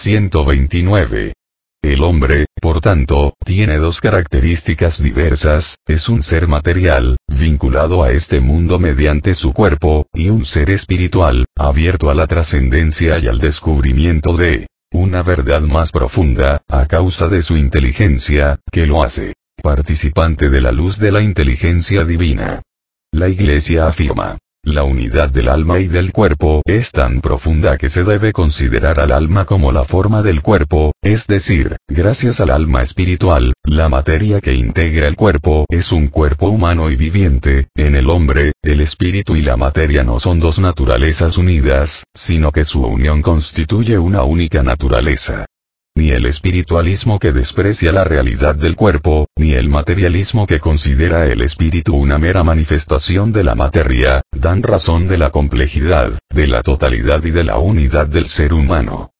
129. El hombre, por tanto, tiene dos características diversas: es un ser material, vinculado a este mundo mediante su cuerpo, y un ser espiritual, abierto a la trascendencia y al descubrimiento de una verdad más profunda, a causa de su inteligencia, que lo hace participante de la luz de la inteligencia divina. La Iglesia afirma: la unidad del alma y del cuerpo es tan profunda que se debe considerar al alma como la forma del cuerpo, es decir, gracias al alma espiritual, la materia que integra el cuerpo es un cuerpo humano y viviente. En el hombre, el espíritu y la materia no son dos naturalezas unidas, sino que su unión constituye una única naturaleza. Ni el espiritualismo que desprecia la realidad del cuerpo, ni el materialismo que considera el espíritu una mera manifestación de la materia, dan razón de la complejidad, de la totalidad y de la unidad del ser humano.